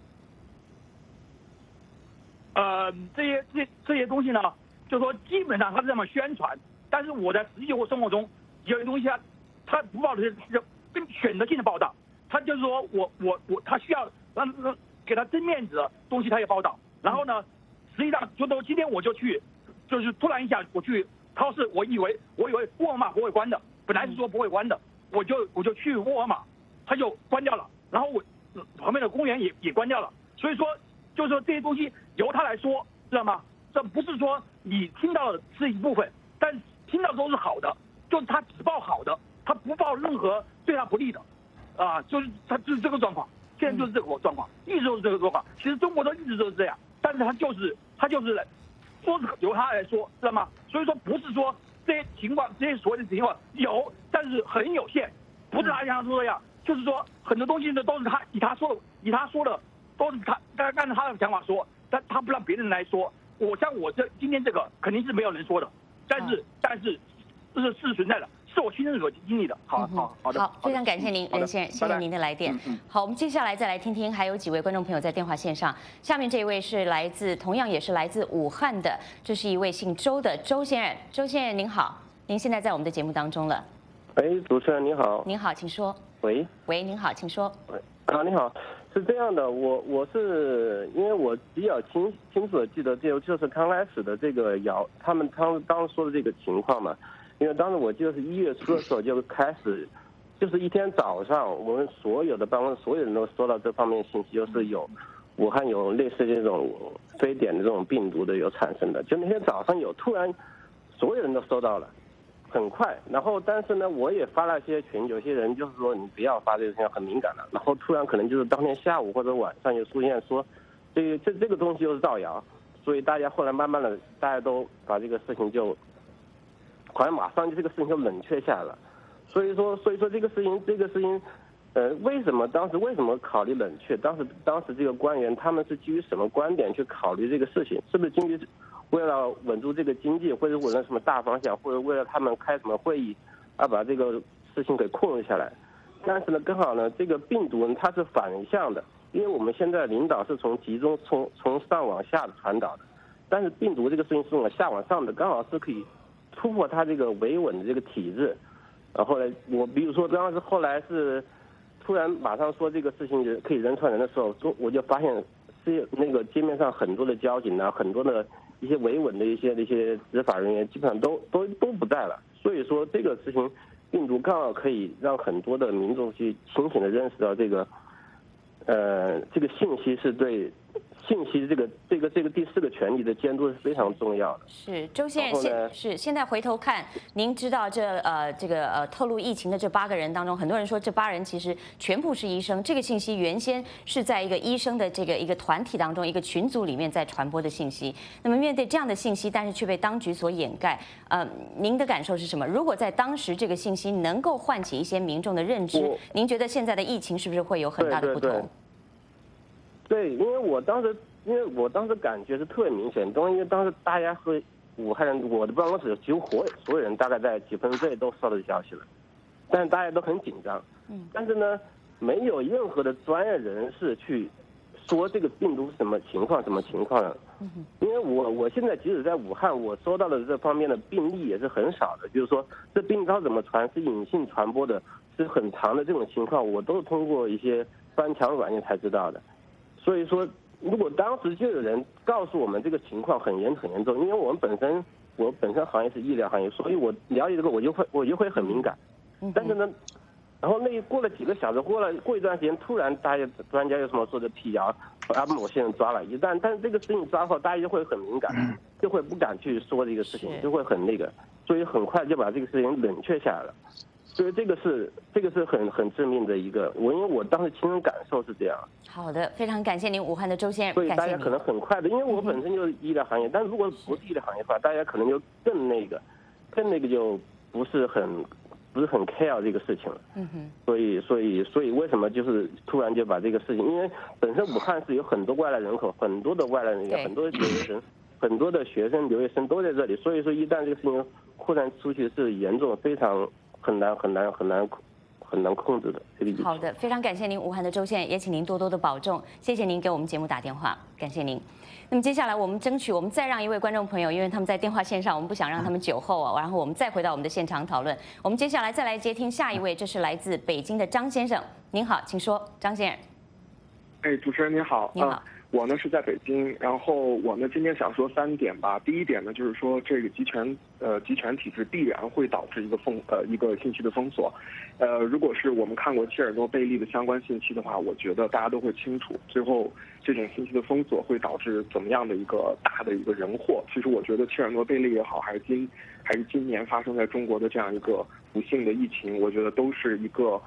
这些东西呢，就说基本上他是这么宣传，但是我在实际生活中有些东西他不报的是选择性的报道，他就是说他需要让给他真面子的东西他也报道，然后呢。实际上，就都今天我就去，就是突然一下我去超市，我以为沃尔玛不会关的，本来是说不会关的，我就去沃尔玛，它就关掉了，然后我旁边的公园也关掉了，所以说就是说这些东西由他来说，知道吗？这不是说你听到的是一部分，但听到都是好的，就是他只报好的，他不报任何对他不利的，就是他就是这个状况，现在就是这个状况，一直都是这个状况，其实中国都一直都是这样。但是他就是说是由他来说，知道吗？所以说不是说这些情况，这些所谓的情况有，但是很有限，不是他像他说的样，就是说很多东西呢都是他以他说的都是他按照他的想法说，但他不让别人来说。像我今天这个肯定是没有人说的，但是这是存在的。是我亲身所经历的。好的。 好，非常感谢您，任先生，谢谢您的来电。好，我们接下来再来听听，还有几位观众朋友在电话线上。下面这一位是同样也是来自武汉的，这是一位姓周的周先生。周先生您好，您现在在我们的节目当中了。 主持人您好。 您好，请说。 喂， 您好，请说。 你好，是这样的，我是因为我比较清楚的记得，就是刚开始的这个他们当时说的这个情况嘛。因为当时我记得是1月初的时候就开始，就是一天早上，我们所有的办公室所有人都收到这方面信息，就是武汉有类似这种非典的这种病毒的有产生的，就那天早上突然所有人都收到了，很快。然后但是呢，我也发了一些群，有些人就是说你不要发这个东西很敏感了，然后突然可能就是当天下午或者晚上又出现说这个东西又是造谣，所以大家后来慢慢的大家都把这个事情就。好像马上就这个事情就冷却下来了， 所以说这个事情，为什么考虑冷却？当时这个官员他们是基于什么观点去考虑这个事情？是不是基于为了稳住这个经济，或者为了什么大方向，或者为了他们开什么会议，而把这个事情给控制下来？但是呢，刚好呢，这个病毒呢它是反向的，因为我们现在领导是从上往下的传导的，但是病毒这个事情是从下往上的，刚好是可以突破它这个维稳的这个体制。然后呢，比如说当时后来是突然马上说这个事情可以人传人的时候，我就发现是那个街面上很多的交警啊，很多的一些维稳的一些执法人员基本上都不在了。所以说这个事情，病毒刚好可以让很多的民众去清醒的认识到这个信息是对信息这个第四个权利的监督是非常重要的。 是周先生，现在回头看，您知道透露疫情的这8个人当中，很多人说这8人其实全部是医生。这个信息原先是在一个医生的一个团体当中，一个群组里面在传播的信息。那么面对这样的信息，但是却被当局所掩盖，您的感受是什么？如果在当时这个信息能够唤起一些民众的认知，您觉得现在的疫情是不是会有很大的不同？ 对，因为我当时感觉是特别明显，因为当时大家和武汉人，我的办公室几乎所有人大概在几分钟内都收到消息了，但是大家都很紧张。但是呢，没有任何的专业人士去说这个病毒是什么情况的。因为我现在即使在武汉，我收到的这方面的病例也是很少的，就是说这病它怎么传，是隐性传播的，是很长的这种情况，我都是通过一些翻墙软件才知道的。所以说，如果当时就有人告诉我们这个情况很严重，因为我本身行业是医疗行业，所以我了解这个我就会很敏感。但是呢，然后过了几个小时，过一段时间，突然大家专家有什么说的辟谣，把某些人抓了，但是这个事情抓后，大家就会很敏感，就会不敢去说这个事情，就会很所以很快就把这个事情冷却下来了。所以这个是很致命的一个，因为我当时亲身感受是这样。 好的，非常感谢您，武汉的周先生。 所以大家可能很快的，因为我本身就是医疗行业，但如果不是医疗行业的话，大家可能就更就不是很 care 这个事情了。所以为什么就是突然就把这个事情，因为本身武汉是有很多外来人口，很多的外来人员，很多的留学生，很多的学生、留学生都在这里，所以说一旦这个事情扩散出去是严重，非常很难控制的这个疫情。 好的，非常感谢您，武汉的周先生，也请您多多的保重。谢谢您给我们节目打电话，感谢您。那么接下来我们再让一位观众朋友，因为他们在电话线上，我们不想让他们久候啊，然后我们再回到我们的现场讨论。我们接下来再来接听下一位，这是来自北京的张先生，您好，请说，张先生。 主持人您好。 你好。 我呢是在北京，然后我呢今天想说3点吧。第一点呢就是说这个集权体制必然会导致一个信息的封锁。如果是我们看过切尔诺贝利的相关信息的话，我觉得大家都会清楚，最后这种信息的封锁会导致怎么样的一个大的一个人祸。其实我觉得切尔诺贝利也好，还是今年发生在中国的这样一个不幸的疫情，我觉得都是一个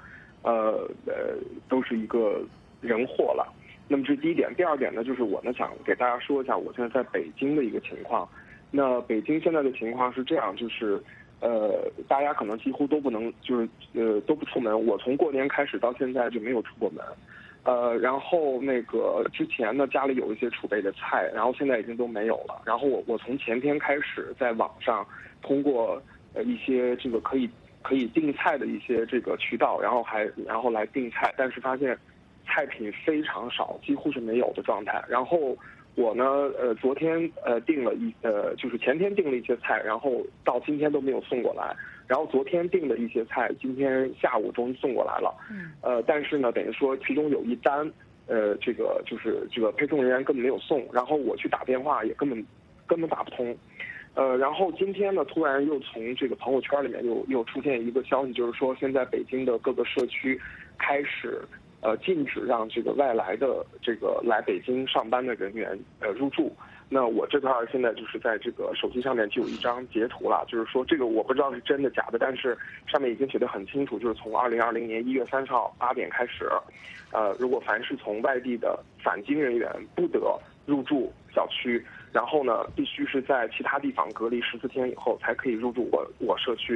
人祸了。那么这是第一点。第二点呢，就是我呢想给大家说一下我现在在北京的一个情况。那北京现在的情况是这样，就是大家可能几乎都不能，都不出门。我从过年开始到现在就没有出过门。然后之前呢家里有一些储备的菜，然后现在已经都没有了。然后我从前天开始在网上通过一些这个可以订菜的一些这个渠道，然后来订菜，但是发现菜品非常少，几乎是没有的状态。然后我呢，昨天就是前天订了一些菜，然后到今天都没有送过来。然后昨天订的一些菜，今天下午终于送过来了。但是呢，等于说其中有一单，这个配送人员根本没有送，然后我去打电话也根本打不通。然后今天呢，突然又从这个朋友圈里面又出现一个消息，就是说现在北京的各个社区开始禁止让这个外来的这个来北京上班的人员入住。那我这块现在就是在这个手机上面就有一张截图了，就是说这个我不知道是真的假的，但是上面已经写得很清楚，就是从2020年1月30号8点开始，如果凡是从外地的返京人员不得入住小区，然后呢必须是在其他地方隔离14天以后才可以入住我社区。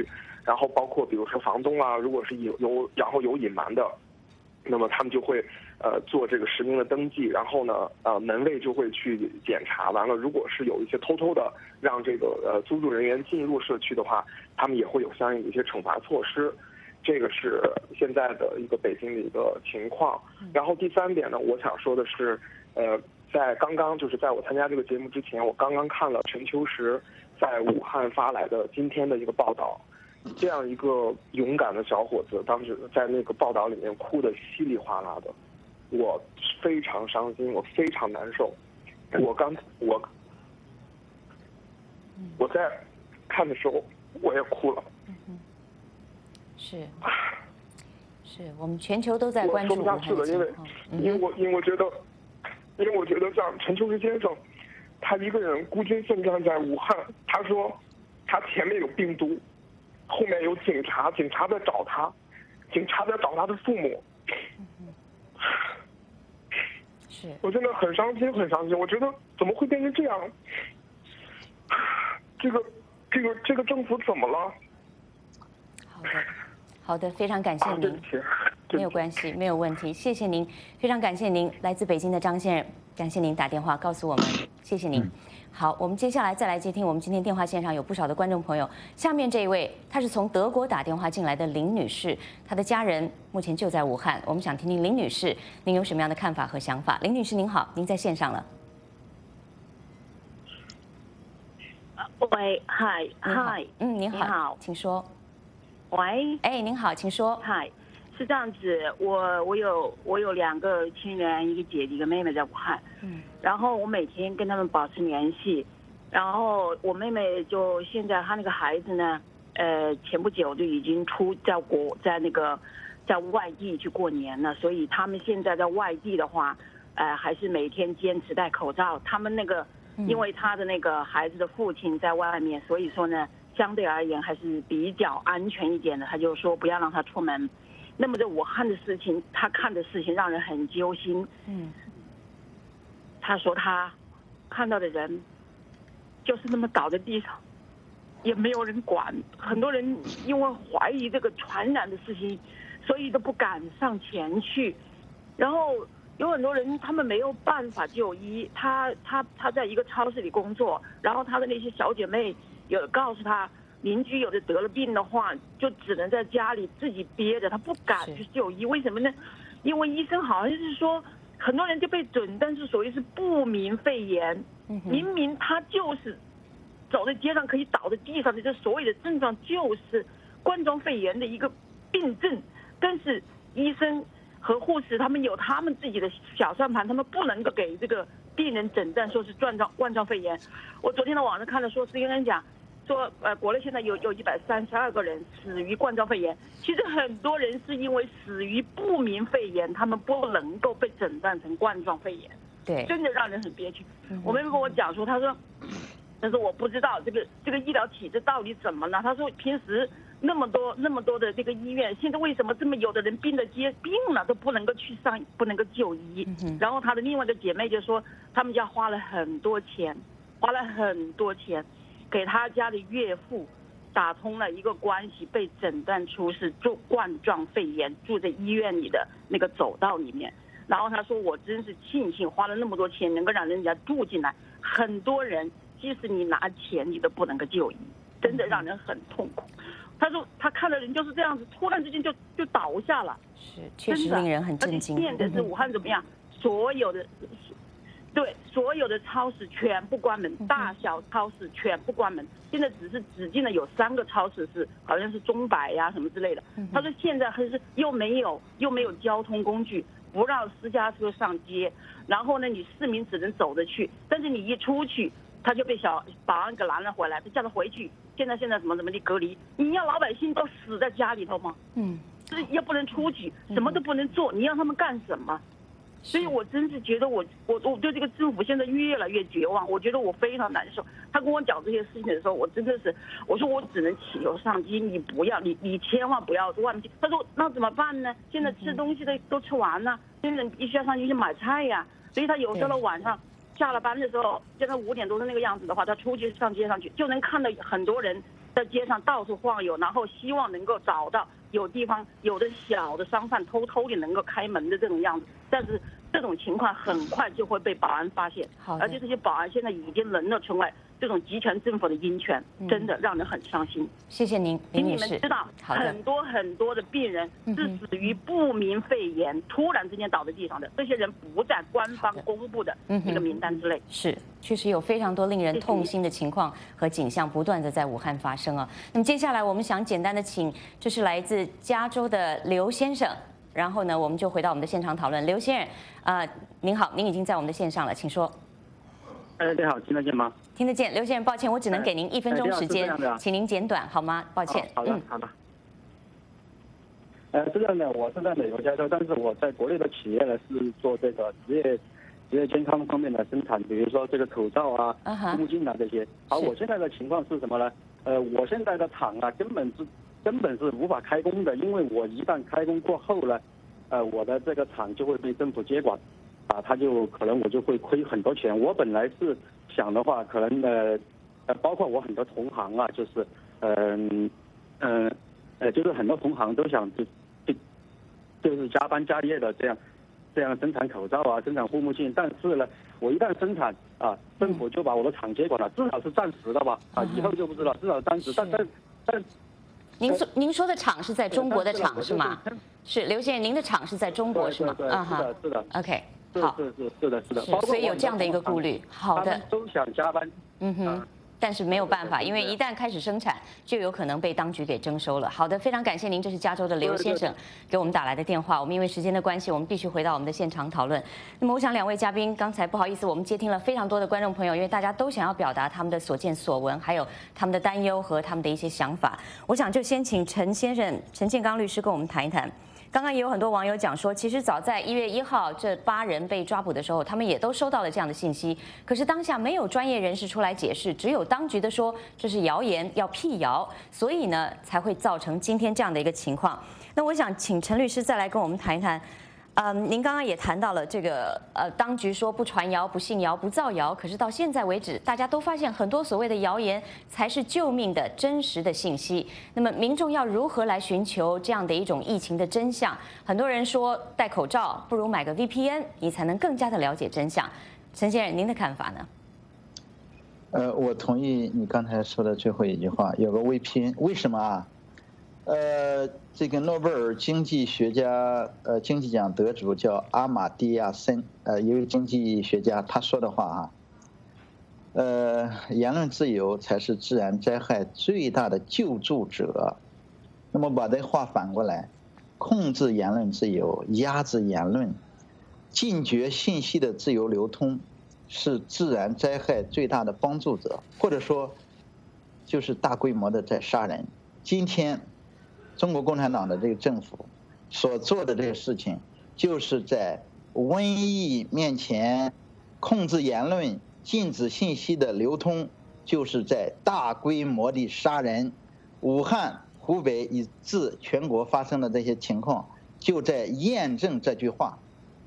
然后包括比如说房东啊，如果是有隐瞒的，那么他们就会做这个实名的登记，然后呢门卫就会去检查，完了如果是有一些偷偷的让这个租住人员进入社区的话，他们也会有相应的一些惩罚措施。这个是现在的一个北京的一个情况。然后第3点呢，我想说的是，在刚刚就是在我参加这个节目之前，我刚刚看了陈秋实在武汉发来的今天的一个报道，这样一个勇敢的小伙子，当时在那个报道里面哭得稀里哗啦的，我非常伤心，我非常难受。我在看的时候我也哭了。 是，我们全球都在关注武汉的情况。 我说不下去了，因为我觉得像陈秋实先生，他一个人孤军奋战在武汉，他说他前面有病毒，后面有警察在找他，警察在找他的父母。 是， 我真的很伤心，很伤心。我觉得怎么会变成这样？这个政府怎么了？ 好的，非常感谢您。没有关系，没有问题，谢谢您，非常感谢您，来自北京的张先生，感谢您打电话告诉我们，谢谢您。好，我们接下来再来接听我们今天电话线上有不少的观众朋友。下面这一位，她是从德国打电话进来的林女士，她的家人目前就在武汉。我们想听听林女士，您有什么样的看法和想法？林女士您好，您在线上了。 喂，嗨， 您好，请说。 喂， 您好，请说。 嗨，是这样子，我有2个亲人，一个姐姐一个妹妹在武汉，然后我每天跟他们保持联系，然后我妹妹就现在她那个孩子呢，前不久就已经在外地去过年了，所以他们现在在外地的话，还是每天坚持戴口罩。他们那个因为他的那个孩子的父亲在外面，所以说呢，相对而言还是比较安全一点的，他就说不要让他出门。那么在武汉的事情，他看的事情让人很揪心。他说他看到的人就是那么倒在地上，也没有人管。很多人因为怀疑这个传染的事情，所以都不敢上前去。然后有很多人他们没有办法就医，他在一个超市里工作，然后他的那些小姐妹有告诉他，邻居有的得了病的话，就只能在家里自己憋着，他不敢去就医。为什么呢？因为医生好像是说，很多人就被诊断是属于是不明肺炎，明明他就是走在街上可以倒在地上的，这所有的症状就是冠状肺炎的一个病症，但是医生和护士他们有他们自己的小算盘，他们不能够给这个病人诊断说是冠状肺炎。我昨天在网上看了，说CNN讲说，国内现在有132个人死于冠状肺炎，其实很多人是因为死于不明肺炎，他们不能够被诊断成冠状肺炎， 对， 真的让人很憋屈。我妹妹跟我讲说，她说，但是我不知道这个医疗体制到底怎么了。她说平时那么多的这个医院，现在为什么这么有的人病了都不能够不能够就医？然后她的另外一个姐妹就说，他们家花了很多钱，给他家的岳父打通了一个关系，被诊断出是冠状肺炎，住在医院里的那个走道里面。然后他说，我真是庆幸花了那么多钱能够让人家住进来。很多人即使你拿钱你都不能够就医，真的让人很痛苦。他说他看的人就是这样子，突然之间就倒下了， 是确实令人很震惊。 现在是武汉怎么样？所有的超市全部关门，大小超市全部关门。现在只进了有3个超市是好像是中百呀什么之类的。他说现在还是又没有交通工具，不让私家车上街，然后呢你市民只能走着去，但是你一出去他就被小保安给拦了回来，他叫他回去。现在怎么的隔离？你要老百姓都死在家里头吗？就是又不能出去，什么都不能做，你让他们干什么？所以我真是觉得我对这个政府现在越来越绝望，我觉得我非常难受。他跟我讲这些事情的时候，我真的是，我说我只能祈求上级，你不要，你千万不要忘记。他说那怎么办呢？现在吃东西都吃完了，现在必须要上去买菜呀。所以他有时候晚上下了班的时候，现在5点多的那个样子的话，他出去上街上去，就能看到很多人在街上到处晃悠，然后希望能够找到有地方有的小的商贩偷偷的能够开门的这种样子，但是这种情况很快就会被保安发现，而且这些保安现在已经沦落成为这种集权政府的鹰犬，真的让人很伤心。 谢谢您，林女士。 你们知道，很多的病人是死于不明肺炎，突然之间倒在地上的，这些人不在官方公布的那个名单之内。 是，确实有非常多令人痛心的情况和景象不断的在武汉发生啊。那么接下来我们想简单的请，这是来自加州的刘先生。然后呢，我们就回到我们的现场讨论。刘先生，您好，您已经在我们的线上了，请说。 你好，听得见吗？ 听得见，刘先生，抱歉，我只能给您1分钟时间，请您简短好吗？抱歉。 好的。是这样的，我是在美国加州，但是我在国内的企业呢是做这个职业健康方面的生产，比如说这个口罩啊、护目镜啊这些。而我现在的情况是什么呢？我现在的厂啊根本是无法开工的，因为我一旦开工过后呢，我的这个厂就会被政府接管，他就可能我就会亏很多钱。我本来是想的话，可能包括我很多同行啊，就是就是很多同行都想就是加班加夜的这样生产口罩啊，生产护目镜，但是呢，我一旦生产啊，政府就把我的厂接管了，至少是暂时的吧，以后就不知道，至少暂时，但。 您说的厂是在中国的厂是吗？是刘先生，您的厂是在中国是吗？ 对，是的。 OK， 好， 是的。 所以有这样的一个顾虑。好的。 都想加班。 但是没有办法，因为一旦开始生产，就有可能被当局给征收了。好的，非常感谢您，这是加州的刘先生给我们打来的电话。我们因为时间的关系，我们必须回到我们的现场讨论。那么，我想2位嘉宾刚才不好意思，我们接听了非常多的观众朋友，因为大家都想要表达他们的所见所闻，还有他们的担忧和他们的一些想法。我想就先请陈先生、陈建刚律师跟我们谈一谈。刚刚也有很多网友讲说，其实早在1月1号这8人被抓捕的时候，他们也都收到了这样的信息。可是当下没有专业人士出来解释，只有当局的说这是谣言，要辟谣，所以呢才会造成今天这样的一个情况。那我想请陈律师再来跟我们谈一谈。您刚刚也谈到了这个当局说不传谣、不信谣、不造谣，可是到现在为止，大家都发现很多所谓的谣言才是救命的真实的信息。那么民众要如何来寻求这样的一种疫情的真相？很多人说戴口罩不如买个 VPN， 你才能更加的了解真相。陈先生，您的看法呢？ 我同意你刚才说的最后一句话，有个 VPN， 为什么啊？这个诺贝尔经济学家经济奖得主叫阿马蒂亚森，一位经济学家，他说的话啊，言论自由才是自然灾害最大的救助者。那么把这话反过来，控制言论自由，压制言论，禁绝信息的自由流通，是自然灾害最大的帮助者，或者说，就是大规模的在杀人。今天中国共产党的这个政府所做的这个事情，就是在瘟疫面前控制言论、禁止信息的流通，就是在大规模的杀人。武汉、湖北以至全国发生的这些情况，就在验证这句话。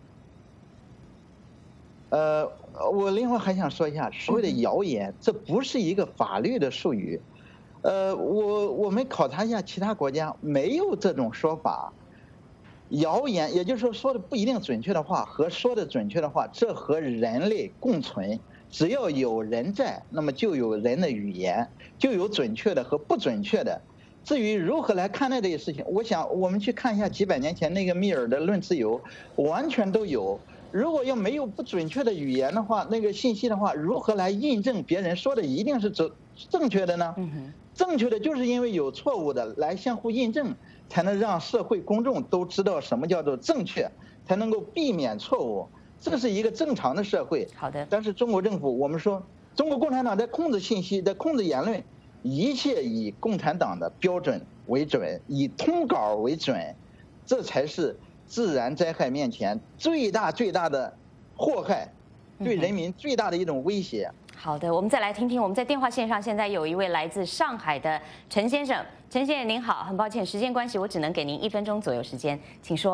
我另外还想说一下，所谓的谣言，这不是一个法律的术语。我们考察一下其他国家，没有这种说法。谣言，也就是说的不一定准确的话和说的准确的话，这和人类共存。只要有人在，那么就有人的语言，就有准确的和不准确的。至于如何来看待这些事情，我想我们去看一下几百年前那个密尔的《论自由》，完全都有。如果要没有不准确的语言的话，那个信息的话，如何来印证别人说的一定是正确的呢？正确的就是因为有错误的来相互印证，才能让社会公众都知道什么叫做正确，才能够避免错误。这是一个正常的社会。 好的。 但是中国政府，我们说中国共产党在控制信息，在控制言论，一切以共产党的标准为准，以通稿为准，这才是自然灾害面前最大的祸害，对人民最大的一种威胁。 好的，我们再来听听，我们在电话线上现在有一位来自上海的陈先生。陈先生您好，很抱歉时间关系，我只能给您1分钟左右时间，请说。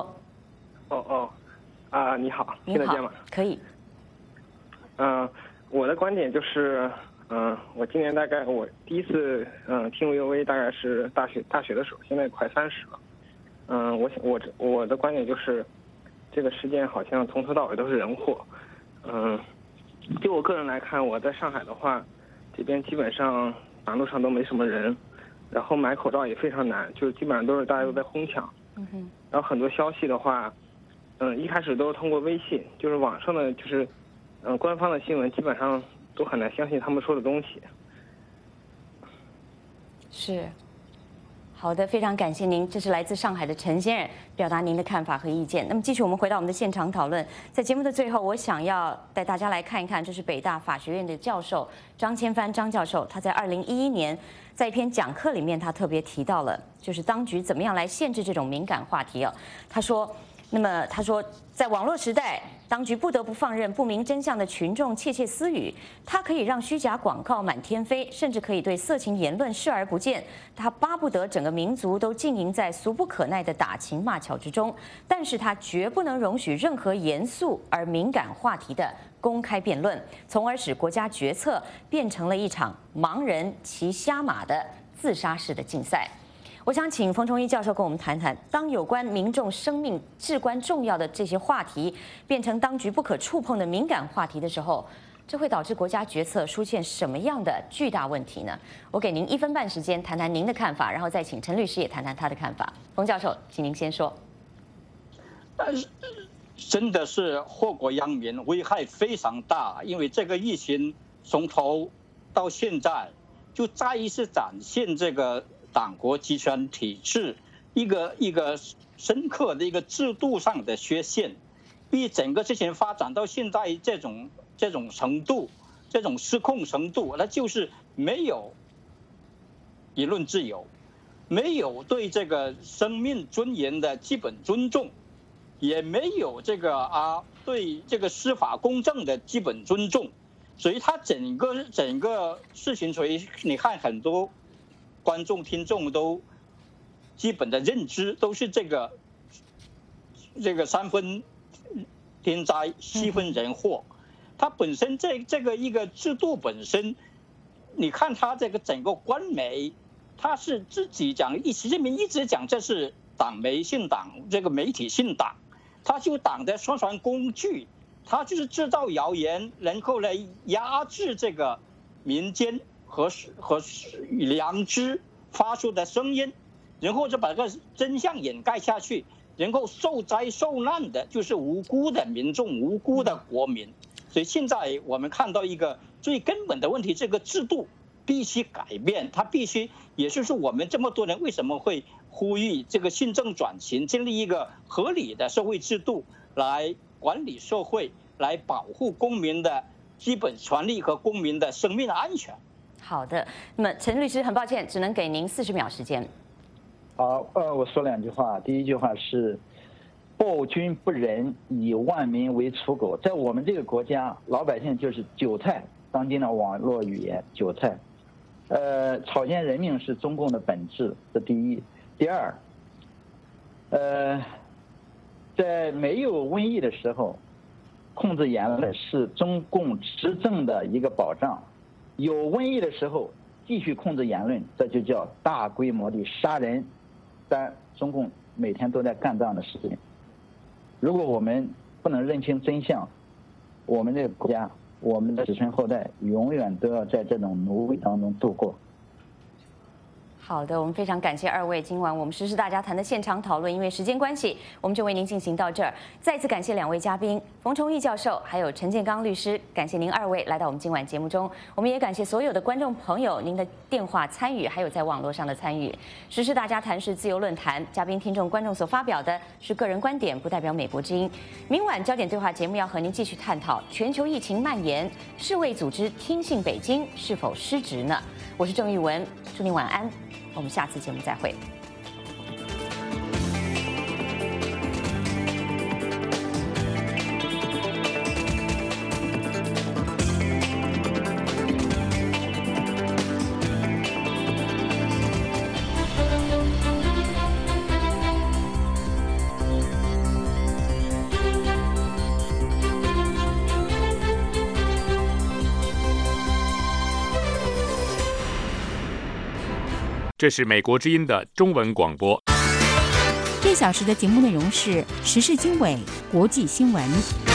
你好，听得见吗？ 可以。 我的观点就是， 我今年大概我第一次听 VOA 大概是大学的时候，现在快30了。我的观点就是，这个事件好像从头到尾都是人祸。就我个人来看，我在上海的话，这边基本上马路上都没什么人，然后买口罩也非常难，就基本上都是大家都在哄抢。然后很多消息的话，一开始都是通过微信，就是网上的就是官方的新闻基本上都很难相信他们说的东西。 是，好的，非常感谢您。这是来自上海的陈先生表达您的看法和意见。那么继续，我们回到我们的现场讨论。在节目的最后，我想要带大家来看一看，这是北大法学院的教授张千帆张教授，他在2011年在一篇讲课里面，他特别提到了，就是当局怎么样来限制这种敏感话题啊。他说，在网络时代，当局不得不放任不明真相的群众窃窃私语，它可以让虚假广告满天飞，甚至可以对色情言论视而不见。他巴不得整个民族都浸淫在俗不可耐的打情骂俏之中，但是他绝不能容许任何严肃而敏感话题的公开辩论，从而使国家决策变成了一场盲人骑瞎马的自杀式的竞赛。我想请冯崇义教授跟我们谈谈，当有关民众生命至关重要的这些话题变成当局不可触碰的敏感话题的时候，这会导致国家决策出现什么样的巨大问题呢？我给您1分半时间谈谈您的看法，然后再请陈律师也谈谈他的看法。冯教授，请您先说。 真的是祸国殃民，危害非常大，因为这个疫情从头到现在就再一次展现这个党国集权体制一个深刻的一个制度上的缺陷，比整个事情发展到现在这种程度，这种失控程度，那就是没有言论自由，没有对这个生命尊严的基本尊重，也没有对这个司法公正的基本尊重，所以它整个事情，所以你看很多观众听众都基本的认知都是这个3分天灾7分人祸，它本身这个一个制度本身，你看它这个整个官媒，它是自己讲，习近平一直讲这是党媒信党，这个媒体信党，它就党的宣传工具，它就是制造谣言，然后来压制这个民间和良知发出的声音，然后就把这个真相掩盖下去，然后受灾受难的就是无辜的民众，无辜的国民。所以现在我们看到一个最根本的问题，这个制度必须改变，它必须，也就是我们这么多人为什么会呼吁这个新政转型，建立一个合理的社会制度来管理社会，来保护公民的基本权利和公民的生命的安全。 好的，那么陈律师，很抱歉，只能给您40秒时间。 好，我说2句话。第一句话是，暴君不仁，以万民为刍狗。在我们这个国家，老百姓就是韭菜，当今的网络语言，韭菜。草菅人命是中共的本质，这第一。第二，在没有瘟疫的时候，控制言论是中共执政的一个保障。有瘟疫的时候继续控制言论，这就叫大规模的杀人。但中共每天都在干这样的事情。如果我们不能认清真相，我们这个国家，我们的子孙后代永远都要在这种奴役当中度过。 好的，我们非常感谢2位。今晚我们时事大家谈的现场讨论，因为时间关系，我们就为您进行到这儿。再次感谢2位嘉宾冯崇义教授还有陈建刚律师，感谢您2位来到我们今晚节目中。我们也感谢所有的观众朋友您的电话参与，还有在网络上的参与。时事大家谈是自由论坛，嘉宾、听众、观众所发表的是个人观点，不代表美国之音。明晚焦点对话节目要和您继续探讨全球疫情蔓延，世卫组织听信北京是否失职呢？我是郑玉文，祝您晚安。我们下次节目再会。 这是美国之音的中文广播。 这小时的节目内容是时事经纬、国际新闻。